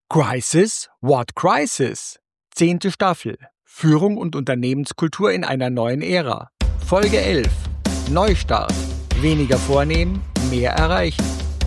Crisis? What Crisis? 10. Staffel. Führung und Unternehmenskultur in einer neuen Ära. Folge 11. Neustart. Weniger vornehmen, mehr erreichen.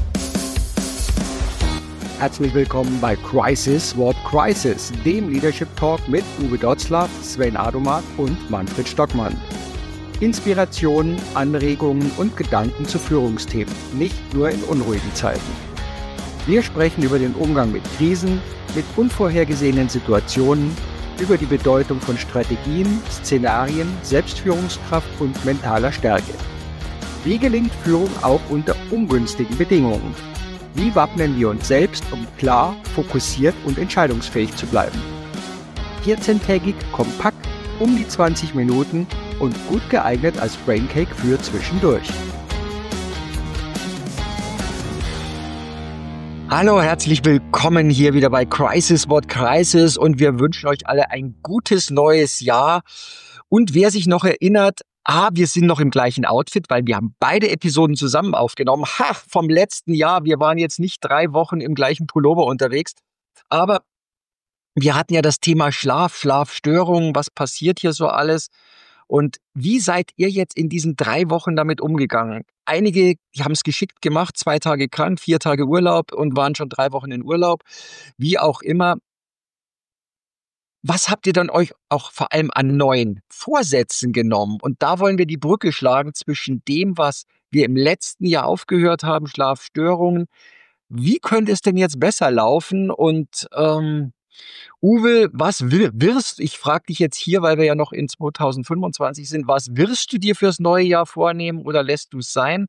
Herzlich willkommen bei Crisis? What Crisis? Dem Leadership Talk mit Uwe Dotzlaff, Sven Adomat und Manfred Stockmann. Inspirationen, Anregungen und Gedanken zu Führungsthemen, nicht nur in unruhigen Zeiten. Wir sprechen über den Umgang mit Krisen, mit unvorhergesehenen Situationen, über die Bedeutung von Strategien, Szenarien, Selbstführungskraft und mentaler Stärke. Wie gelingt Führung auch unter ungünstigen Bedingungen? Wie wappnen wir uns selbst, um klar, fokussiert und entscheidungsfähig zu bleiben? 14-tägig, kompakt, um die 20 Minuten und gut geeignet als Braincake für zwischendurch. Hallo, herzlich willkommen hier wieder bei Crisis What Crisis und wir wünschen euch alle ein gutes neues Jahr. Und wer sich noch erinnert, wir sind noch im gleichen Outfit, weil wir haben beide Episoden zusammen aufgenommen. Vom letzten Jahr, wir waren jetzt nicht 3 Wochen im gleichen Pullover unterwegs, aber wir hatten ja das Thema Schlafstörungen, was passiert hier so alles? Und wie seid ihr jetzt in diesen 3 Wochen damit umgegangen? Einige, die haben es geschickt gemacht, 2 Tage krank, 4 Tage Urlaub und waren schon 3 Wochen in Urlaub. Wie auch immer. Was habt ihr dann euch auch vor allem an neuen Vorsätzen genommen? Und da wollen wir die Brücke schlagen zwischen dem, was wir im letzten Jahr aufgehört haben, Schlafstörungen. Wie könnte es denn jetzt besser laufen? Und Uwe, ich frage dich jetzt hier, weil wir ja noch in 2025 sind, was wirst du dir fürs neue Jahr vornehmen oder lässt du es sein?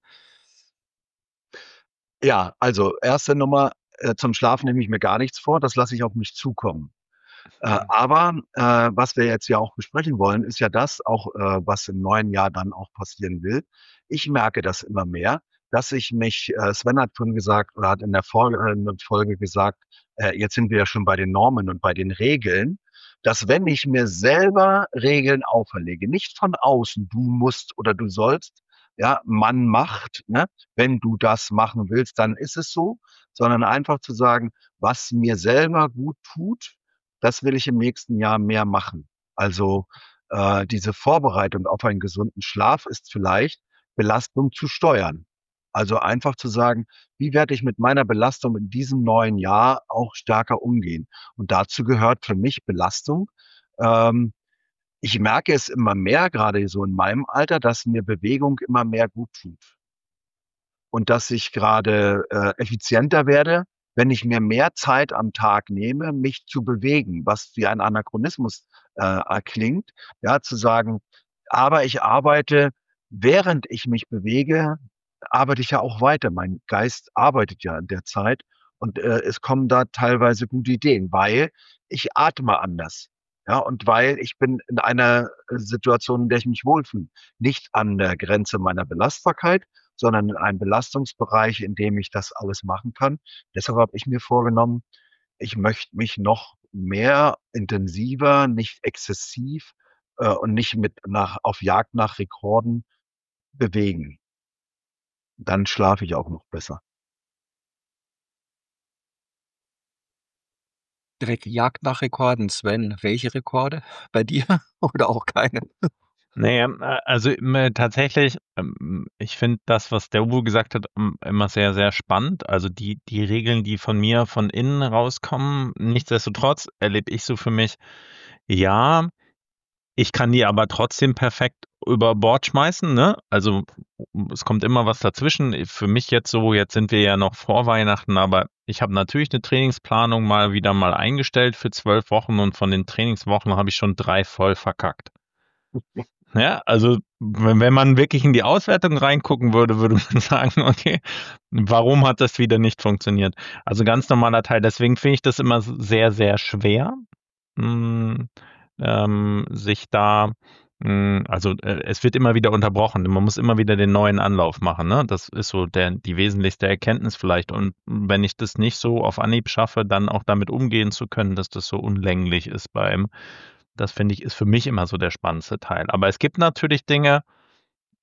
Ja, also erste Nummer, zum Schlafen nehme ich mir gar nichts vor, das lasse ich auf mich zukommen. Aber was wir jetzt ja auch besprechen wollen, ist ja das auch, was im neuen Jahr dann auch passieren will. Ich merke das immer mehr, dass ich mich, Sven hat vorhin gesagt oder hat in der Folge gesagt, jetzt sind wir ja schon bei den Normen und bei den Regeln, dass wenn ich mir selber Regeln auferlege, nicht von außen, du musst oder du sollst, ja, man macht, ne? Wenn du das machen willst, dann ist es so, sondern einfach zu sagen, was mir selber gut tut, das will ich im nächsten Jahr mehr machen. Also diese Vorbereitung auf einen gesunden Schlaf ist vielleicht Belastung zu steuern. Also einfach zu sagen, wie werde ich mit meiner Belastung in diesem neuen Jahr auch stärker umgehen? Und dazu gehört für mich Belastung. Ich merke es immer mehr, gerade so in meinem Alter, dass mir Bewegung immer mehr gut tut. Und dass ich gerade effizienter werde, wenn ich mir mehr Zeit am Tag nehme, mich zu bewegen, was wie ein Anachronismus klingt, ja, zu sagen, aber ich arbeite, während ich mich bewege, arbeite ich ja auch weiter. Mein Geist arbeitet ja in der Zeit und es kommen da teilweise gute Ideen, weil ich atme anders. Ja, und weil ich bin in einer Situation, in der ich mich wohlfühle. Nicht an der Grenze meiner Belastbarkeit, sondern in einem Belastungsbereich, in dem ich das alles machen kann. Deshalb habe ich mir vorgenommen, ich möchte mich noch mehr intensiver, nicht exzessiv und nicht auf Jagd nach Rekorden bewegen. Dann schlafe ich auch noch besser. Direkt Jagd nach Rekorden, Sven. Welche Rekorde? Bei dir oder auch keine? Nee, also tatsächlich, ich finde das, was der Uwe gesagt hat, immer sehr, sehr spannend. Also die Regeln, die von mir von innen rauskommen, nichtsdestotrotz erlebe ich so für mich, ja, ich kann die aber trotzdem perfekt über Bord schmeißen, ne? Also es kommt immer was dazwischen. Für mich jetzt so, jetzt sind wir ja noch vor Weihnachten, aber ich habe natürlich eine Trainingsplanung wieder mal eingestellt für 12 Wochen und von den Trainingswochen habe ich schon 3 voll verkackt. Ja, also wenn man wirklich in die Auswertung reingucken würde, würde man sagen, okay, warum hat das wieder nicht funktioniert? Also ganz normaler Teil. Deswegen finde ich das immer sehr, sehr schwer, sich da, es wird immer wieder unterbrochen. Man muss immer wieder den neuen Anlauf machen. Ne? Das ist so die wesentlichste Erkenntnis vielleicht. Und wenn ich das nicht so auf Anhieb schaffe, dann auch damit umgehen zu können, dass das so unlänglich ist das finde ich, ist für mich immer so der spannendste Teil. Aber es gibt natürlich Dinge,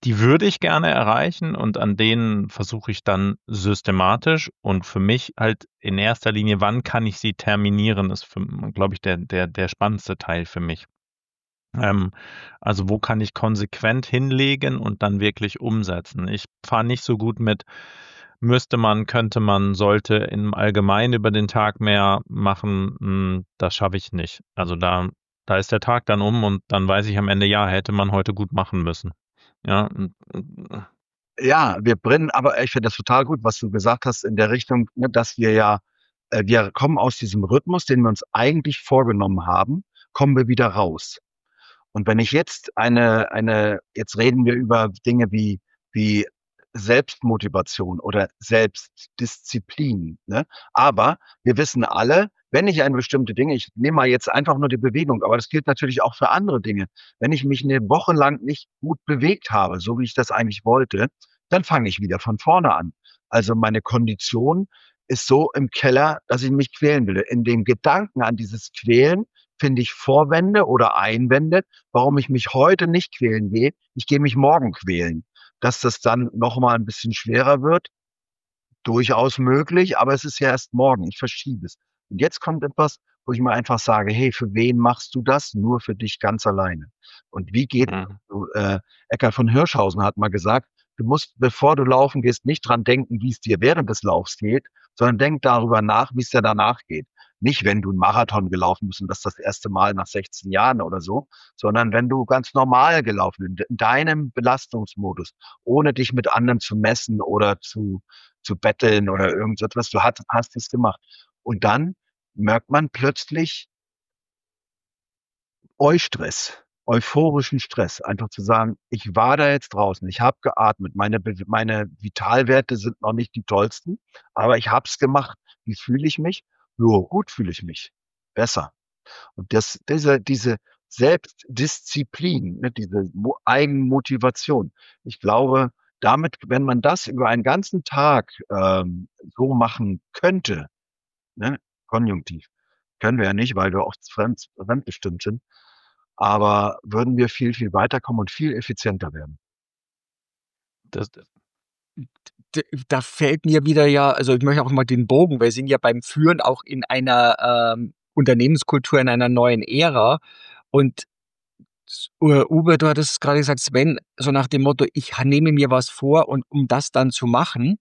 die würde ich gerne erreichen und an denen versuche ich dann systematisch und für mich halt in erster Linie, wann kann ich sie terminieren, ist, glaube ich, der spannendste Teil für mich. Also wo kann ich konsequent hinlegen und dann wirklich umsetzen? Ich fahre nicht so gut mit, müsste man, könnte man, sollte im Allgemeinen über den Tag mehr machen. Das schaffe ich nicht. Also da ist der Tag dann um und dann weiß ich am Ende, ja, hätte man heute gut machen müssen. Ja, Ja, wir brennen, aber ich finde das total gut, was du gesagt hast in der Richtung, ne, dass wir kommen aus diesem Rhythmus, den wir uns eigentlich vorgenommen haben, kommen wir wieder raus. Und wenn ich jetzt jetzt reden wir über Dinge wie Selbstmotivation oder Selbstdisziplin, ne? Aber wir wissen alle, wenn ich eine bestimmte Dinge, ich nehme mal jetzt einfach nur die Bewegung, aber das gilt natürlich auch für andere Dinge. Wenn ich mich eine Woche lang nicht gut bewegt habe, so wie ich das eigentlich wollte, dann fange ich wieder von vorne an. Also meine Kondition ist so im Keller, dass ich mich quälen will. In dem Gedanken an dieses Quälen finde ich Vorwände oder Einwände, warum ich mich heute nicht quälen gehe. Ich gehe mich morgen quälen. Dass das dann noch mal ein bisschen schwerer wird, durchaus möglich, aber es ist ja erst morgen. Ich verschiebe es. Und jetzt kommt etwas, wo ich mir einfach sage, hey, für wen machst du das? Nur für dich ganz alleine. Und wie geht, mhm. Eckhard von Hirschhausen hat mal gesagt, du musst, bevor du laufen gehst, nicht dran denken, wie es dir während des Laufs geht, sondern denk darüber nach, wie es dir danach geht. Nicht, wenn du einen Marathon gelaufen bist und das erste Mal nach 16 Jahren oder so, sondern wenn du ganz normal gelaufen bist, in deinem Belastungsmodus, ohne dich mit anderen zu messen oder zu betteln oder irgendetwas. Du hast es gemacht. Und dann merkt man plötzlich Eustress, euphorischen Stress. Einfach zu sagen, ich war da jetzt draußen, ich habe geatmet, meine Vitalwerte sind noch nicht die tollsten, aber ich habe es gemacht. Wie fühle ich mich? Jo, gut fühle ich mich. Besser. Und diese Selbstdisziplin, ne, diese Eigenmotivation, ich glaube, damit, wenn man das über einen ganzen Tag so machen könnte, ne, konjunktiv, können wir ja nicht, weil wir auch fremdbestimmt sind, aber würden wir viel, viel weiterkommen und viel effizienter werden. Das, Da fällt mir wieder ja, also ich möchte auch mal den Bogen, wir sind ja beim Führen auch in einer Unternehmenskultur, in einer neuen Ära. Und Uwe, du hattest gerade gesagt, Sven, so nach dem Motto, ich nehme mir was vor und um das dann zu machen.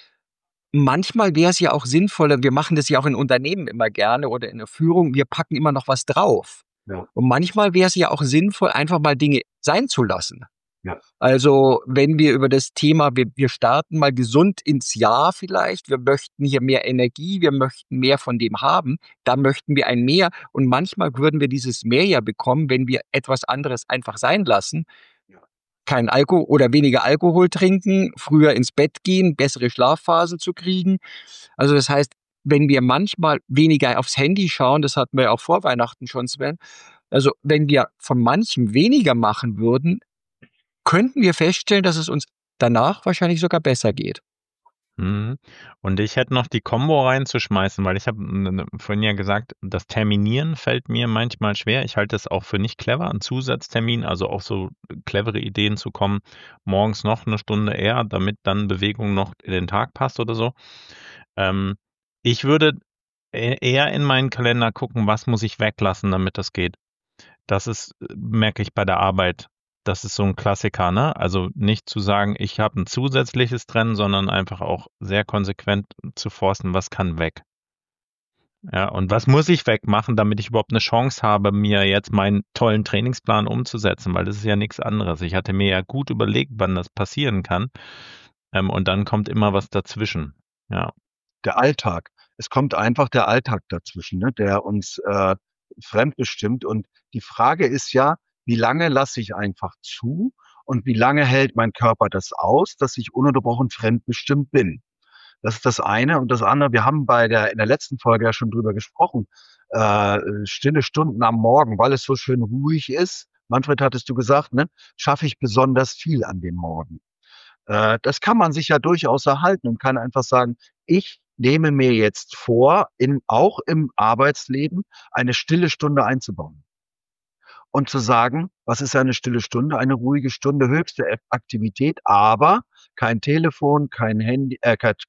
Manchmal wäre es ja auch sinnvoller, wir machen das ja auch in Unternehmen immer gerne oder in der Führung, wir packen immer noch was drauf. Ja, Und manchmal wäre es ja auch sinnvoll, einfach mal Dinge sein zu lassen. ja, Also wenn wir über das Thema, wir starten mal gesund ins Jahr vielleicht, wir möchten hier mehr Energie, wir möchten mehr von dem haben, da möchten wir ein Mehr und manchmal würden wir dieses Mehr ja bekommen, wenn wir etwas anderes einfach sein lassen, ja. kein Alkohol oder weniger Alkohol trinken, früher ins Bett gehen, bessere Schlafphasen zu kriegen. Also das heißt, wenn wir manchmal weniger aufs Handy schauen, das hatten wir ja auch vor Weihnachten schon, Sven, also wenn wir von manchem weniger machen würden, könnten wir feststellen, dass es uns danach wahrscheinlich sogar besser geht. Mhm. Und ich hätte noch die Kombo reinzuschmeißen, weil ich habe vorhin ja gesagt, das Terminieren fällt mir manchmal schwer. Ich halte es auch für nicht clever, einen Zusatztermin, also auch so clevere Ideen zu kommen, morgens noch eine Stunde eher, damit dann Bewegung noch in den Tag passt oder so. Ähm, Ich würde eher in meinen Kalender gucken, was muss ich weglassen, damit das geht. Das ist, merke ich bei der Arbeit. Das ist so ein Klassiker, ne? Also nicht zu sagen, ich habe ein zusätzliches drin, sondern einfach auch sehr konsequent zu forsten, was kann weg. Ja, und was muss ich wegmachen, damit ich überhaupt eine Chance habe, mir jetzt meinen tollen Trainingsplan umzusetzen, weil das ist ja nichts anderes. Ich hatte mir ja gut überlegt, wann das passieren kann. Und dann kommt immer was dazwischen. Ja. Der Alltag. Es kommt einfach der Alltag dazwischen, ne, der uns fremdbestimmt. Und die Frage ist ja, wie lange lasse ich einfach zu und wie lange hält mein Körper das aus, dass ich ununterbrochen fremdbestimmt bin? Das ist das eine. Und das andere, wir haben in der letzten Folge ja schon drüber gesprochen, stille Stunden am Morgen, weil es so schön ruhig ist. Manfred, hattest du gesagt, ne, schaffe ich besonders viel an dem Morgen. Das kann man sich ja durchaus erhalten und kann einfach sagen, ich nehme mir jetzt vor, auch im Arbeitsleben eine stille Stunde einzubauen. und zu sagen, was ist eine stille Stunde? Eine ruhige Stunde, höchste Aktivität, aber kein Telefon, kein Handy,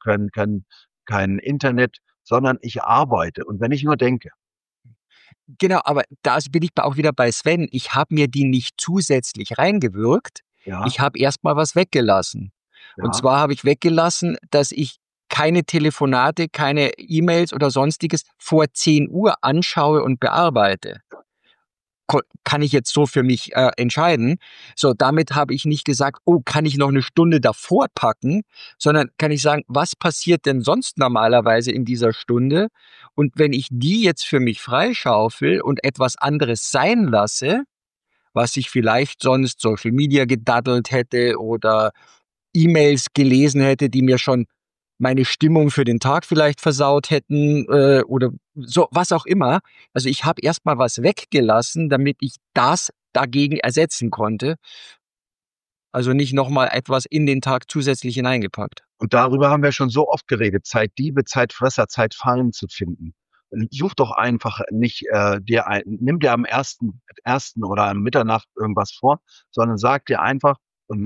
kein Internet, sondern ich arbeite. Und wenn ich nur denke, Genau, aber da bin ich auch wieder bei Sven. Ich habe mir die nicht zusätzlich reingewirkt. ja, Ich habe erst mal was weggelassen. Und ja, zwar habe ich weggelassen, dass ich keine Telefonate, keine E-Mails oder Sonstiges vor 10 Uhr anschaue und bearbeite. Kann ich jetzt so für mich entscheiden. So, damit habe ich nicht gesagt, oh, kann ich noch eine Stunde davor packen, sondern kann ich sagen, was passiert denn sonst normalerweise in dieser Stunde? Und wenn ich die jetzt für mich freischaufel und etwas anderes sein lasse, was ich vielleicht sonst Social Media gedaddelt hätte oder E-Mails gelesen hätte, die mir schon meine Stimmung für den Tag vielleicht versaut hätten, oder so, was auch immer. Also, ich habe erst mal was weggelassen, damit ich das dagegen ersetzen konnte. Also, nicht noch mal etwas in den Tag zusätzlich hineingepackt. und darüber haben wir schon so oft geredet, Zeitdiebe, Zeitfresser, Zeitfallen zu finden. Such doch einfach nicht nimm dir am ersten oder am Mitternacht irgendwas vor, sondern sag dir einfach,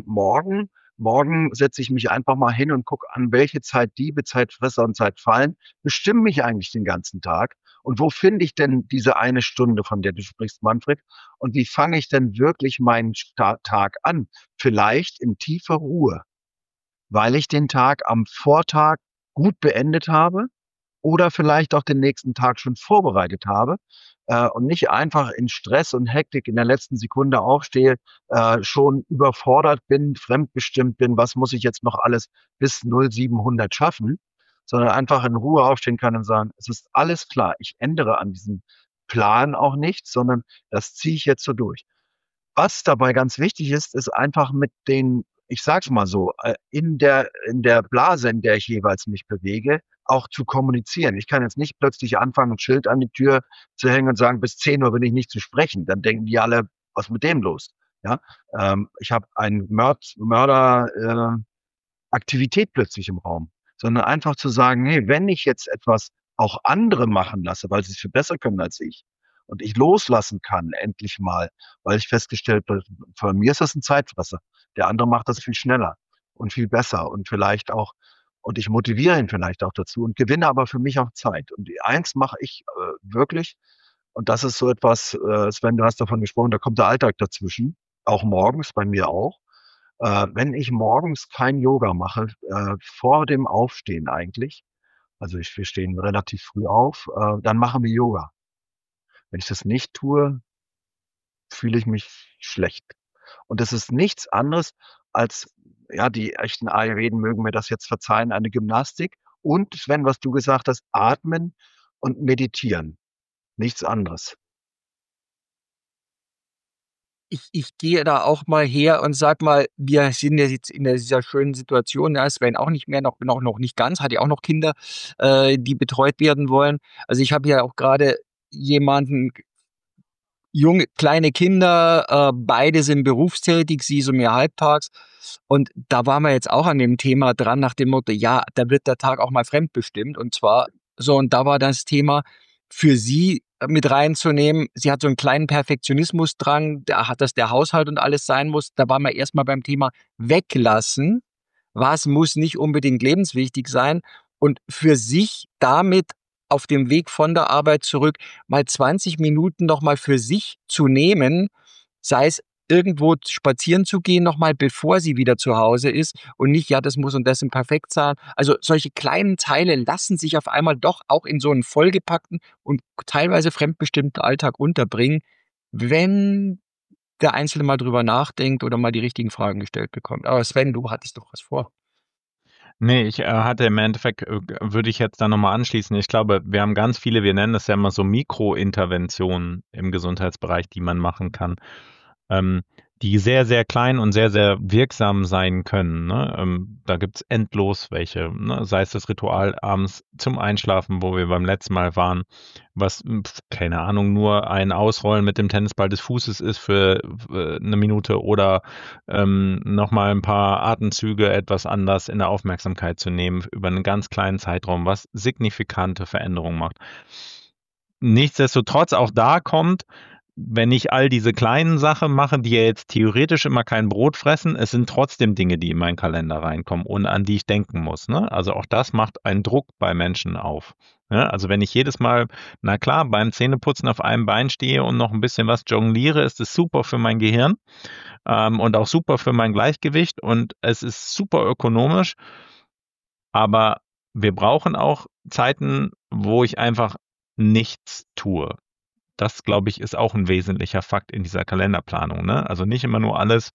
morgen setze ich mich einfach mal hin und gucke an, welche Zeitdiebe, Zeitfresser und Zeitfallen bestimmen mich eigentlich den ganzen Tag. Und wo finde ich denn diese eine Stunde, von der du sprichst, Manfred? Und wie fange ich denn wirklich meinen Tag an? Vielleicht in tiefer Ruhe, weil ich den Tag am Vortag gut beendet habe oder vielleicht auch den nächsten Tag schon vorbereitet habe, und nicht einfach in Stress und Hektik in der letzten Sekunde aufstehe, schon überfordert bin, fremdbestimmt bin, was muss ich jetzt noch alles bis 0700 schaffen, sondern einfach in Ruhe aufstehen kann und sagen, es ist alles klar, ich ändere an diesem Plan auch nichts, sondern das ziehe ich jetzt so durch. Was dabei ganz wichtig ist, ist einfach mit den, ich sage es mal so, in der Blase, in der ich jeweils mich bewege, auch zu kommunizieren. Ich kann jetzt nicht plötzlich anfangen, ein Schild an die Tür zu hängen und sagen, bis 10 Uhr bin ich nicht zu sprechen. Dann denken die alle, was ist mit dem los? Ja, ich habe einen Mörder Aktivität plötzlich im Raum, sondern einfach zu sagen, hey, wenn ich jetzt etwas auch andere machen lasse, weil sie es viel besser können als ich und ich loslassen kann, endlich mal, weil ich festgestellt habe, für mir ist das ein Zeitfresser. Der andere macht das viel schneller und viel besser und vielleicht auch, und ich motiviere ihn vielleicht auch dazu und gewinne aber für mich auch Zeit. Und eins mache ich wirklich, und das ist so etwas, Sven, du hast davon gesprochen, da kommt der Alltag dazwischen, auch morgens, bei mir auch. Wenn ich morgens kein Yoga mache, vor dem Aufstehen eigentlich, also wir stehen relativ früh auf, dann machen wir Yoga. Wenn ich das nicht tue, fühle ich mich schlecht. Und das ist nichts anderes als, ja, die echten Ayurveden mögen mir das jetzt verzeihen, eine Gymnastik und, Sven, was du gesagt hast, atmen und meditieren. Nichts anderes. Ich gehe da auch mal her und sag mal, wir sind ja jetzt in dieser schönen Situation, ja, Sven auch nicht mehr, noch nicht ganz, hat ja auch noch Kinder, die betreut werden wollen. Also, ich habe ja auch gerade jemanden, junge, kleine Kinder, beide sind berufstätig, sie so mehr halbtags. Und da waren wir jetzt auch an dem Thema dran, nach dem Motto, ja, da wird der Tag auch mal fremdbestimmt. Und zwar so, und da war das Thema für sie mit reinzunehmen. Sie hat so einen kleinen Perfektionismusdrang, da hat das der Haushalt und alles sein muss. Da waren wir erstmal beim Thema weglassen. Was muss nicht unbedingt lebenswichtig sein? Und für sich damit auf dem Weg von der Arbeit zurück mal 20 Minuten noch mal für sich zu nehmen, sei es irgendwo spazieren zu gehen noch mal, bevor sie wieder zu Hause ist und nicht, ja, das muss und das im perfekt sein. Also, solche kleinen Teile lassen sich auf einmal doch auch in so einen vollgepackten und teilweise fremdbestimmten Alltag unterbringen, wenn der Einzelne mal drüber nachdenkt oder mal die richtigen Fragen gestellt bekommt. Aber Sven, du hattest doch was vor. Nee, ich hatte im Endeffekt, würde ich jetzt da nochmal anschließen. Ich glaube, wir haben ganz viele, wir nennen das ja immer so Mikrointerventionen im Gesundheitsbereich, die man machen kann, ähm, die sehr, sehr klein und sehr, sehr wirksam sein können. Ne? Da gibt's endlos welche, ne? Sei es das Ritual abends zum Einschlafen, wo wir beim letzten Mal waren, was, keine Ahnung, nur ein Ausrollen mit dem Tennisball des Fußes ist für eine Minute oder nochmal ein paar Atemzüge etwas anders in der Aufmerksamkeit zu nehmen über einen ganz kleinen Zeitraum, was signifikante Veränderungen macht. Nichtsdestotrotz, auch da kommt, wenn ich all diese kleinen Sachen mache, die ja jetzt theoretisch immer kein Brot fressen, es sind trotzdem Dinge, die in meinen Kalender reinkommen und an die ich denken muss. Ne? Also auch das macht einen Druck bei Menschen auf. Ne? Also wenn ich jedes Mal, na klar, beim Zähneputzen auf einem Bein stehe und noch ein bisschen was jongliere, ist es super für mein Gehirn und auch super für mein Gleichgewicht und es ist super ökonomisch, aber wir brauchen auch Zeiten, wo ich einfach nichts tue. Das, glaube ich, ist auch ein wesentlicher Fakt in dieser Kalenderplanung. Ne? Also nicht immer nur alles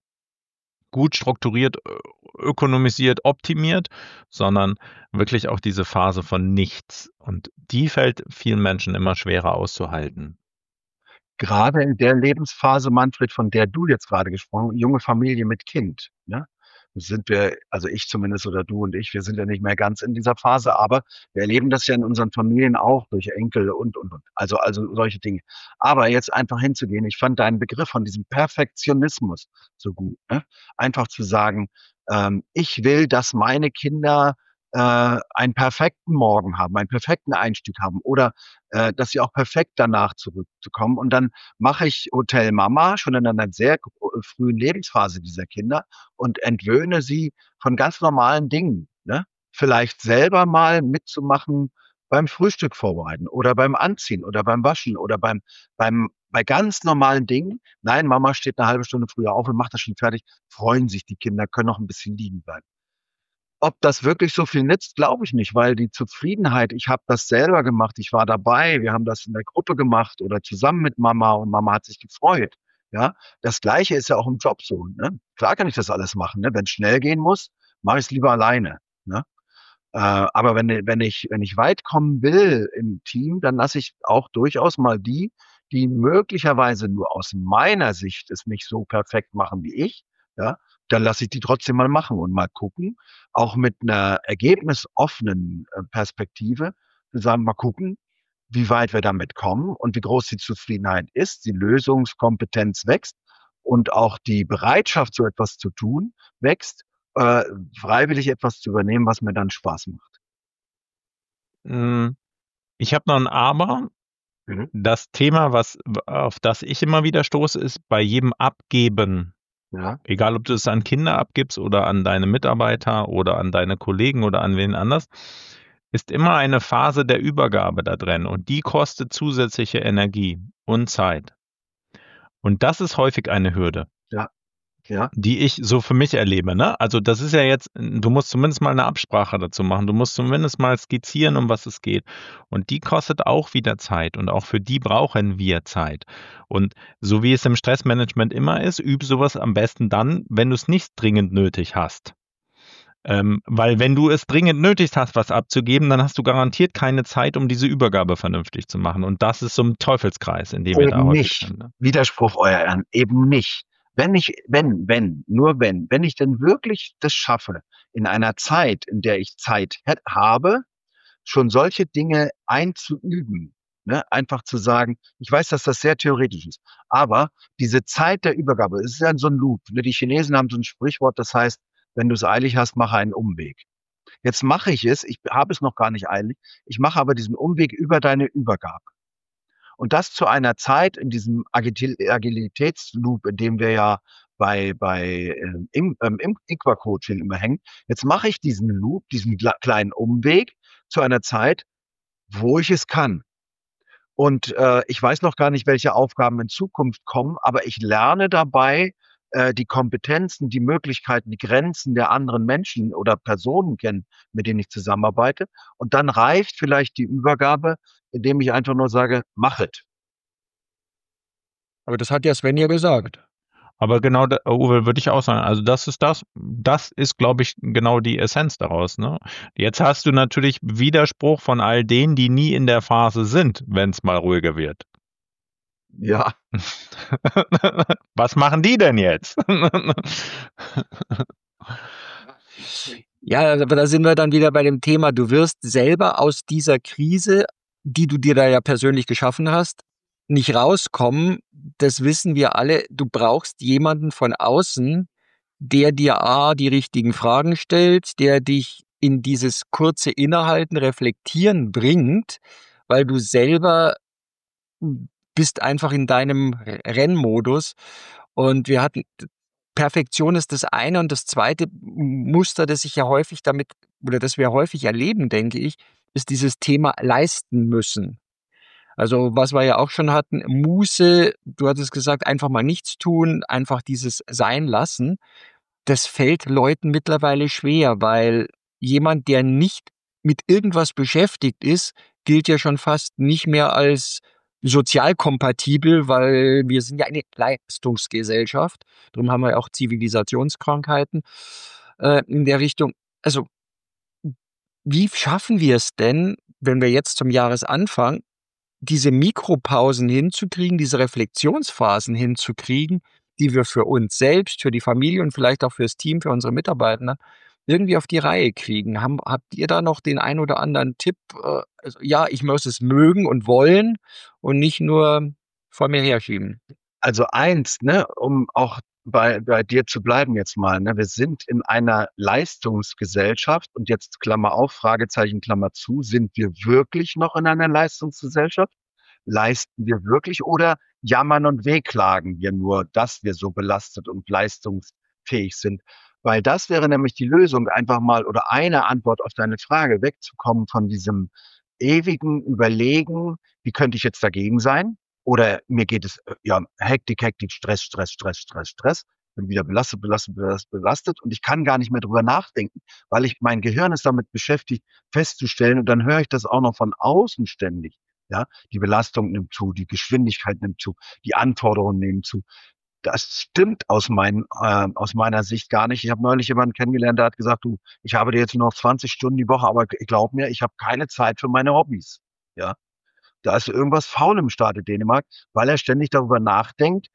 gut strukturiert, ökonomisiert, optimiert, sondern wirklich auch diese Phase von nichts. Und die fällt vielen Menschen immer schwerer auszuhalten. Gerade in der Lebensphase, Manfred, von der du jetzt gerade gesprochen hast, junge Familie mit Kind, ne? Sind wir, also ich zumindest oder du und ich, wir sind ja nicht mehr ganz in dieser Phase, aber wir erleben das ja in unseren Familien auch durch Enkel und. Also solche Dinge. Aber jetzt einfach hinzugehen, ich fand deinen Begriff von diesem Perfektionismus so gut, ne? Einfach zu sagen, ich will, dass meine Kinder einen perfekten Morgen haben, einen perfekten Einstieg haben oder dass sie auch perfekt danach zurückzukommen. Und dann mache ich Hotel Mama schon in einer sehr frühen Lebensphase dieser Kinder und entwöhne sie von ganz normalen Dingen. Ne? Vielleicht selber mal mitzumachen beim Frühstück vorbereiten oder beim Anziehen oder beim Waschen oder bei ganz normalen Dingen. Nein, Mama steht eine halbe Stunde früher auf und macht das schon fertig. Freuen sich die Kinder, können noch ein bisschen liegen bleiben. Ob das wirklich so viel nützt, glaube ich nicht, weil die Zufriedenheit, ich habe das selber gemacht, ich war dabei, wir haben das in der Gruppe gemacht oder zusammen mit Mama und Mama hat sich gefreut. Ja, das Gleiche ist ja auch im Job so. Ne? Klar kann ich das alles machen. Ne? Wenn es schnell gehen muss, mache ich es lieber alleine. Ne? Aber wenn ich weit kommen will im Team, dann lasse ich auch durchaus mal die möglicherweise nur aus meiner Sicht es nicht so perfekt machen wie ich, ja, dann lasse ich die trotzdem mal machen und mal gucken, auch mit einer ergebnisoffenen Perspektive, zu sagen, mal gucken, wie weit wir damit kommen und wie groß die Zufriedenheit ist, die Lösungskompetenz wächst und auch die Bereitschaft, so etwas zu tun, wächst, äh, freiwillig etwas zu übernehmen, was mir dann Spaß macht. Mm, Ich habe noch ein Aber. Mhm. Das Thema, auf das ich immer wieder stoße, ist bei jedem Abgeben. Ja, Egal, ob du es an Kinder abgibst oder an deine Mitarbeiter oder an deine Kollegen oder an wen anders, ist immer eine Phase der Übergabe da drin und die kostet zusätzliche Energie und Zeit. Und das ist häufig eine Hürde, ja, ja. die ich so für mich erlebe. Ne? Also das ist ja jetzt, du musst zumindest mal eine Absprache dazu machen, du musst zumindest mal skizzieren, um was es geht. Und die kostet auch wieder Zeit und auch für die brauchen wir Zeit. Und so wie es im Stressmanagement immer ist, üb sowas am besten dann, wenn du es nicht dringend nötig hast. Weil wenn du es dringend nötig hast, was abzugeben, dann hast du garantiert keine Zeit, um diese Übergabe vernünftig zu machen. Und das ist so ein Teufelskreis, in dem wir da Eben häufig nicht. sind. Ne? Widerspruch, euer Ehren, eben nicht. Wenn ich denn wirklich das schaffe, in einer Zeit, in der ich Zeit habe, schon solche Dinge einzuüben, ne? Einfach zu sagen, ich weiß, dass das sehr theoretisch ist, aber diese Zeit der Übergabe, es ist ja so ein Loop. Ne? Die Chinesen haben so ein Sprichwort, das heißt, wenn du es eilig hast, mache einen Umweg. Jetzt mache ich es, ich habe es noch gar nicht eilig, ich mache aber diesen Umweg über deine Übergabe. Und das zu einer Zeit in diesem Agilitätsloop, in dem wir ja im Iqua-Coaching immer hängen. Jetzt mache ich diesen Loop, diesen kleinen Umweg zu einer Zeit, wo ich es kann. Und ich weiß noch gar nicht, welche Aufgaben in Zukunft kommen, aber ich lerne dabei, die Kompetenzen, die Möglichkeiten, die Grenzen der anderen Menschen oder Personen kennen, mit denen ich zusammenarbeite. Und dann reicht vielleicht die Übergabe, indem ich einfach nur sage, machet. Aber das hat ja Sven ja gesagt. Aber genau, Uwe, würde ich auch sagen, also das ist, glaube ich, genau die Essenz daraus. Ne? Jetzt hast du natürlich Widerspruch von all denen, die nie in der Phase sind, wenn es mal ruhiger wird. Ja, Was machen die denn jetzt? Ja, aber da sind wir dann wieder bei dem Thema, du wirst selber aus dieser Krise, die du dir da ja persönlich geschaffen hast, nicht rauskommen. Das wissen wir alle. Du brauchst jemanden von außen, der dir die richtigen Fragen stellt, der dich in dieses kurze Innehalten, Reflektieren bringt, weil du selber bist einfach in deinem Rennmodus. Und wir hatten, Perfektion ist das eine, und das zweite Muster, das ich ja häufig damit, oder das wir häufig erleben, denke ich, ist dieses Thema leisten müssen. Also was wir ja auch schon hatten, Muße, du hattest gesagt, einfach mal nichts tun, einfach dieses Sein lassen. Das fällt Leuten mittlerweile schwer, weil jemand, der nicht mit irgendwas beschäftigt ist, gilt ja schon fast nicht mehr als sozial kompatibel, weil wir sind ja eine Leistungsgesellschaft. Darum haben wir ja auch Zivilisationskrankheiten in der Richtung. Also wie schaffen wir es denn, wenn wir jetzt zum Jahresanfang diese Mikropausen hinzukriegen, diese Reflexionsphasen hinzukriegen, die wir für uns selbst, für die Familie und vielleicht auch fürs Team, für unsere Mitarbeiter irgendwie auf die Reihe kriegen? Habt ihr da noch den ein oder anderen Tipp? Also, ja, ich muss es mögen und wollen und nicht nur vor mir herschieben. Also eins, ne, um auch bei dir zu bleiben jetzt mal, ne, wir sind in einer Leistungsgesellschaft, und jetzt Klammer auf, Fragezeichen, Klammer zu, sind wir wirklich noch in einer Leistungsgesellschaft? Leisten wir wirklich, oder jammern und wehklagen wir nur, dass wir so belastet und leistungsfähig sind? Weil das wäre nämlich die Lösung, einfach mal, oder eine Antwort auf deine Frage, wegzukommen von diesem ewigen Überlegen, wie könnte ich jetzt dagegen sein? Oder mir geht es, ja, Hektik, Stress, bin wieder belastet, und ich kann gar nicht mehr drüber nachdenken, weil mein Gehirn ist damit beschäftigt, festzustellen, und dann höre ich das auch noch von außen ständig. Ja, die Belastung nimmt zu, die Geschwindigkeit nimmt zu, die Anforderungen nehmen zu. Das stimmt aus meiner Sicht gar nicht. Ich habe neulich jemanden kennengelernt, der hat gesagt, du, ich habe dir jetzt nur noch 20 Stunden die Woche, aber glaub mir, ich habe keine Zeit für meine Hobbys. Ja, da ist irgendwas faul im Staate Dänemark, weil er ständig darüber nachdenkt,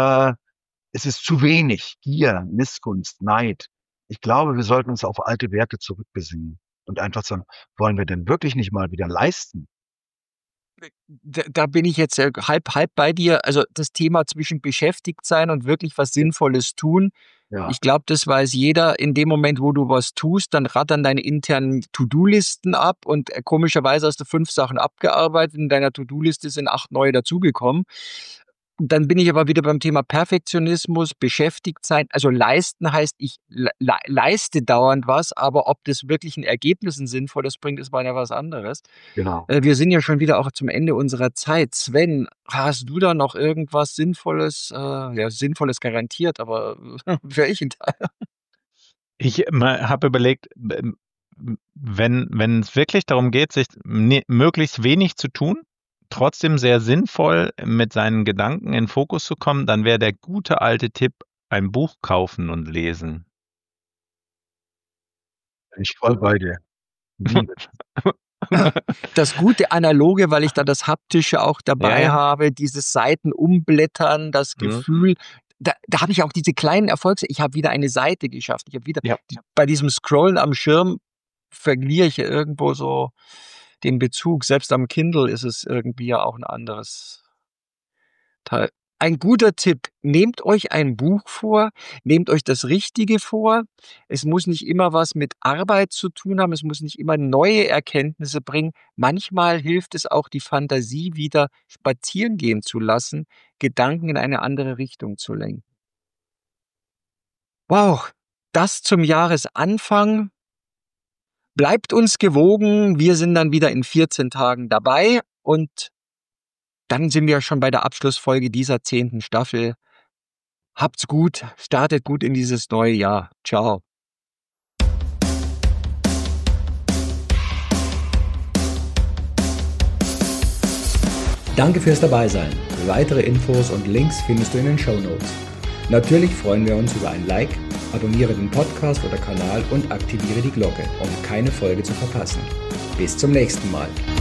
es ist zu wenig. Gier, Missgunst, Neid. Ich glaube, wir sollten uns auf alte Werte zurückbesinnen und einfach sagen, wollen wir denn wirklich nicht mal wieder leisten? Da bin ich jetzt halb bei dir. Also das Thema zwischen beschäftigt sein und wirklich was Sinnvolles tun. Ja, Ich glaube, das weiß jeder. In dem Moment, wo du was tust, dann rattern deine internen To-Do-Listen ab, und komischerweise hast du 5 Sachen abgearbeitet. In deiner To-Do-Liste sind 8 neue dazugekommen. Dann bin ich aber wieder beim Thema Perfektionismus, beschäftigt sein. Also leisten heißt, ich leiste dauernd was, aber ob das wirklich ein Ergebnis ein sinnvolles bringt, ist mal ja was anderes. genau. Wir sind ja schon wieder auch zum Ende unserer Zeit. Sven, hast du da noch irgendwas Sinnvolles? Ja, Sinnvolles garantiert, aber für welchen Teil? Ich habe überlegt, wenn es wirklich darum geht, sich möglichst wenig zu tun, trotzdem sehr sinnvoll mit seinen Gedanken in den Fokus zu kommen, dann wäre der gute alte Tipp, ein Buch kaufen und lesen. Bin ich voll bei dir. Liebe. Das gute Analoge, weil ich da das Haptische auch dabei Ja. habe, dieses Seiten umblättern, das Gefühl. Da habe ich auch diese kleinen Erfolge. Ich habe wieder eine Seite geschafft. Ich habe wieder bei diesem Scrollen am Schirm verliere ich ja irgendwo so den Bezug. Selbst am Kindle ist es irgendwie ja auch ein anderes Teil. Ein guter Tipp: Nehmt euch ein Buch vor, nehmt euch das Richtige vor. Es muss nicht immer was mit Arbeit zu tun haben, es muss nicht immer neue Erkenntnisse bringen. Manchmal hilft es auch, die Fantasie wieder spazieren gehen zu lassen, Gedanken in eine andere Richtung zu lenken. Wow, das zum Jahresanfang. Bleibt uns gewogen, wir sind dann wieder in 14 Tagen dabei, und dann sind wir schon bei der Abschlussfolge dieser 10. Staffel. Habt's gut, startet gut in dieses neue Jahr. Ciao. Danke fürs Dabeisein. Weitere Infos und Links findest du in den Shownotes. Natürlich freuen wir uns über ein Like, abonniere den Podcast oder Kanal und aktiviere die Glocke, um keine Folge zu verpassen. Bis zum nächsten Mal.